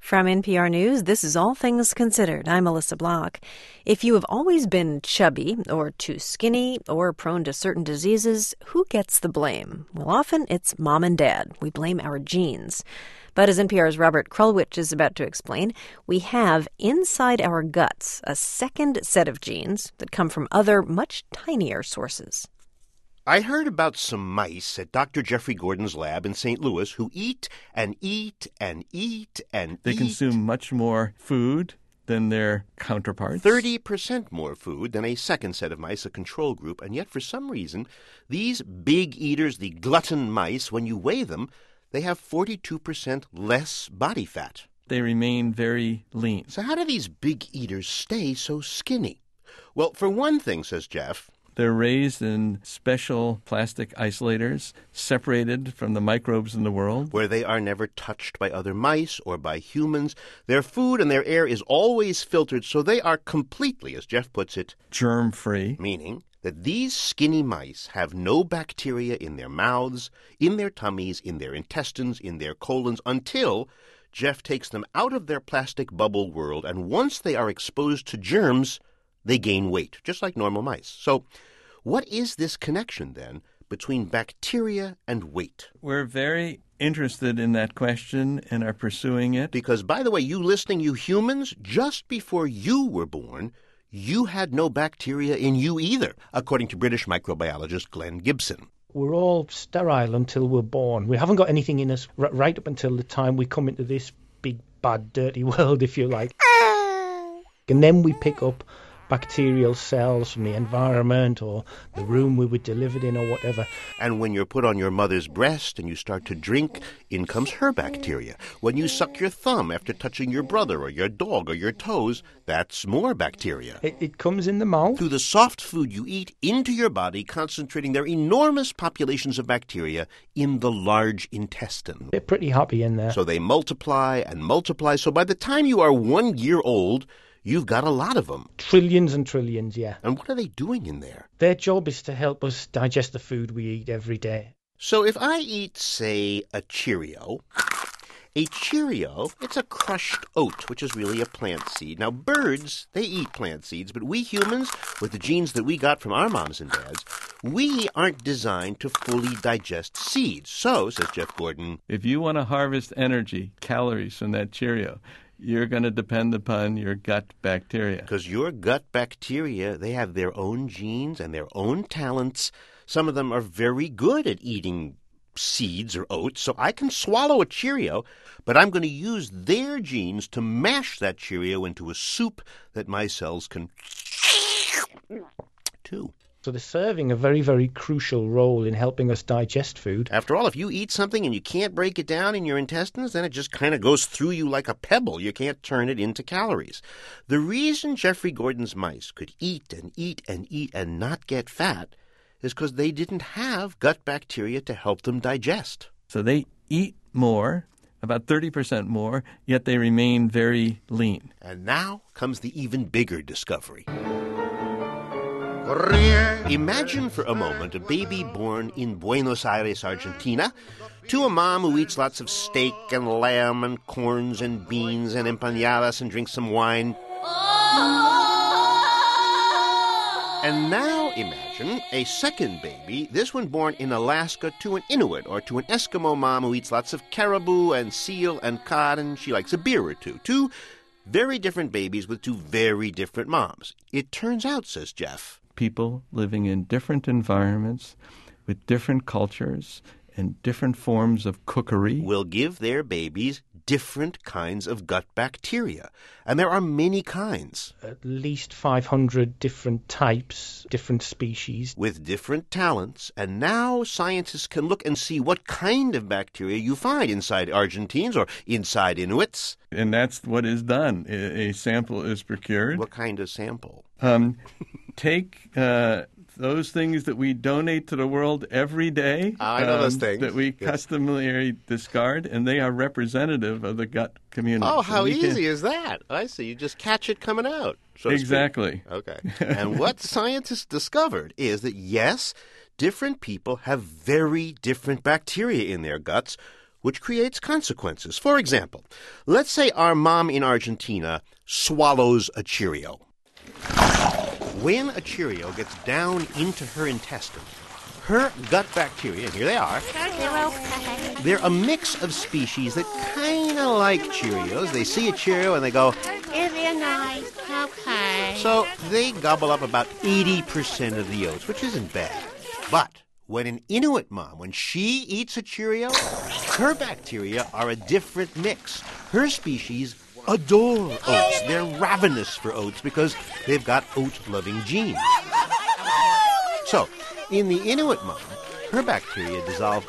From NPR News, this is All Things Considered. I'm Melissa Block. If you have always been chubby or too skinny or prone to certain diseases, who gets the blame? Well, often it's mom and dad. We blame our genes. But as NPR's Robert Krulwich is about to explain, we have inside our guts a second set of genes that come from other, much tinier sources. I heard about some mice at Dr. Jeffrey Gordon's lab in St. Louis who eat and eat and eat and They consume much more food than their counterparts. 30% more food than a second set of mice, a control group. And yet, for some reason, these big eaters, the glutton mice, when you weigh them, they have 42% less body fat. They remain very lean. So how do these big eaters stay so skinny? Well, for one thing, says Jeff, they're raised in special plastic isolators, separated from the microbes in the world, where they are never touched by other mice or by humans. Their food and their air is always filtered, so they are completely, as Jeff puts it, germ-free. Meaning that these skinny mice have no bacteria in their mouths, in their tummies, in their intestines, in their colons, until Jeff takes them out of their plastic bubble world, and once they are exposed to germs, they gain weight, just like normal mice. So what is this connection, then, between bacteria and weight? We're very interested in that question and are pursuing it. Because, by the way, you listening, you humans, just before you were born, you had no bacteria in you either, according to British microbiologist Glenn Gibson. We're all sterile until we're born. We haven't got anything in us right up until the time we come into this big, bad, dirty world, if you like. And then we pick up bacterial cells from the environment or the room we were delivered in or whatever. And when you're put on your mother's breast and you start to drink, in comes her bacteria. When you suck your thumb after touching your brother or your dog or your toes, that's more bacteria. It comes in the mouth. Through the soft food you eat into your body, concentrating their enormous populations of bacteria in the large intestine. They're pretty happy in there. So they multiply and multiply. So by the time you are 1 year old, you've got a lot of them. Trillions and trillions, yeah. And what are they doing in there? Their job is to help us digest the food we eat every day. So if I eat, say, a Cheerio, it's a crushed oat, which is really a plant seed. Now, birds, they eat plant seeds, but we humans, with the genes that we got from our moms and dads, we aren't designed to fully digest seeds. So, says Jeff Gordon, if you want to harvest energy, calories from that Cheerio, you're going to depend upon your gut bacteria. Because your gut bacteria, they have their own genes and their own talents. Some of them are very good at eating seeds or oats, so I can swallow a Cheerio, but I'm going to use their genes to mash that Cheerio into a soup that my cells can too. So they're serving a very, very crucial role in helping us digest food. After all, if you eat something and you can't break it down in your intestines, then it just kind of goes through you like a pebble. You can't turn it into calories. The reason Jeffrey Gordon's mice could eat and eat and eat and not get fat is because they didn't have gut bacteria to help them digest. So they eat more, about 30% more, yet they remain very lean. And now comes the even bigger discovery. Imagine for a moment a baby born in Buenos Aires, Argentina, to a mom who eats lots of steak and lamb and corns and beans and empanadas and drinks some wine. And now imagine a second baby, this one born in Alaska, to an Inuit or to an Eskimo mom who eats lots of caribou and seal and cod, and she likes a beer or two. Two very different babies with two very different moms. It turns out, says Jeff, people living in different environments with different cultures and different forms of cookery will give their babies different kinds of gut bacteria. And there are many kinds. At least 500 different types, different species. With different talents. And now scientists can look and see what kind of bacteria you find inside Argentines or inside Inuits. And that's what is done. A sample is procured. What kind of sample? Take those things that we donate to the world every day. I know those things. That we customarily discard, and they are representative of the gut community. Oh, how easy is that? I see. You just catch it coming out. So exactly. Okay. And what scientists discovered is that, yes, different people have very different bacteria in their guts, which creates consequences. For example, let's say our mom in Argentina swallows a Cheerio. When a Cheerio gets down into her intestine, her gut bacteria, and here they are, they're a mix of species that kind of like Cheerios. They see a Cheerio and they go, Is it nice? Okay. so they gobble up about 80% of the oats, which isn't bad. But when an Inuit mom, when she eats a Cheerio, her bacteria are a different mix. Her species adore oats. They're ravenous for oats because they've got oat-loving genes. So, in the Inuit mom, her bacteria dissolve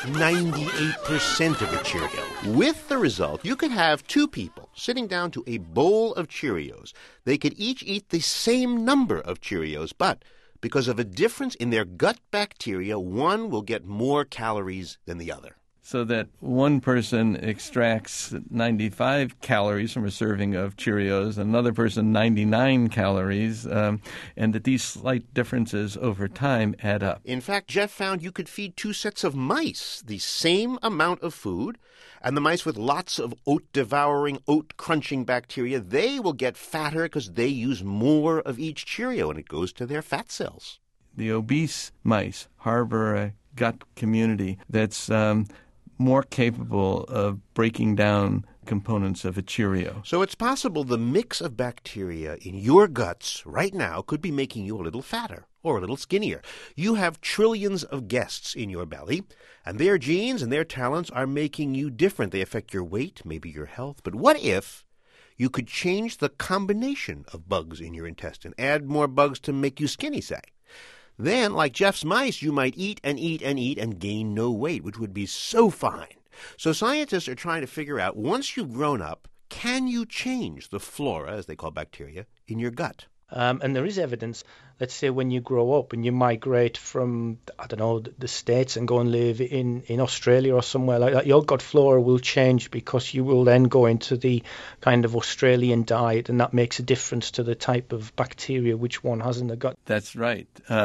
98% of a Cheerio. With the result, you could have two people sitting down to a bowl of Cheerios. They could each eat the same number of Cheerios, but because of a difference in their gut bacteria, one will get more calories than the other. So that one person extracts 95 calories from a serving of Cheerios, another person 99 calories, and that these slight differences over time add up. In fact, Jeff found you could feed two sets of mice the same amount of food, and the mice with lots of oat-devouring, oat-crunching bacteria, they will get fatter because they use more of each Cheerio, and it goes to their fat cells. The obese mice harbor a gut community that's more capable of breaking down components of a Cheerio. So it's possible the mix of bacteria in your guts right now could be making you a little fatter or a little skinnier. You have trillions of guests in your belly, and their genes and their talents are making you different. They affect your weight, maybe your health. But what if you could change the combination of bugs in your intestine, add more bugs to make you skinny, say? Then, like Jeff's mice, you might eat and eat and eat and gain no weight, which would be so fine. So scientists are trying to figure out, once you've grown up, can you change the flora, as they call bacteria, in your gut? And there is evidence, let's say when you grow up and you migrate from, I don't know, the States and go and live in Australia or somewhere like that, your gut flora will change because you will then go into the kind of Australian diet, and that makes a difference to the type of bacteria which one has in the gut. That's right.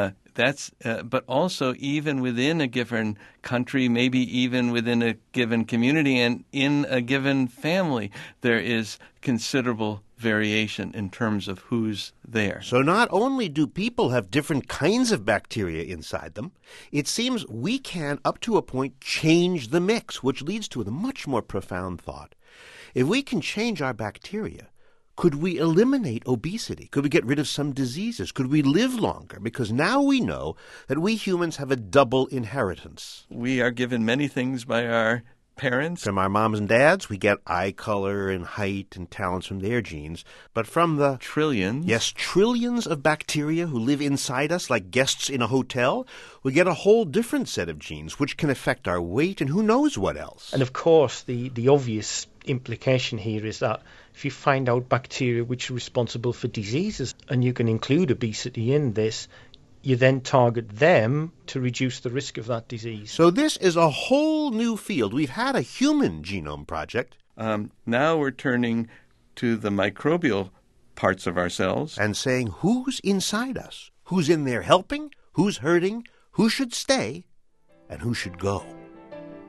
But also even within a given country, maybe even within a given community and in a given family, there is considerable variation in terms of who's there. So not only do people have different kinds of bacteria inside them, it seems we can, up to a point, change the mix, which leads to a much more profound thought. If we can change our bacteria, could we eliminate obesity? Could we get rid of some diseases? Could we live longer? Because now we know that we humans have a double inheritance. We are given many things by our parents. From our moms and dads, we get eye color and height and talents from their genes. But from the trillions of bacteria who live inside us like guests in a hotel, we get a whole different set of genes which can affect our weight and who knows what else. And of course, the obvious implication here is that if you find out bacteria which are responsible for diseases, and you can include obesity in this, you then target them to reduce the risk of that disease. So this is a whole new field. We've had a human genome project. Now we're turning to the microbial parts of ourselves. And saying who's inside us, who's in there helping, who's hurting, who should stay, and who should go.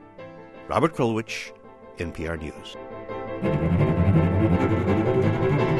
Robert Krulwich, NPR News.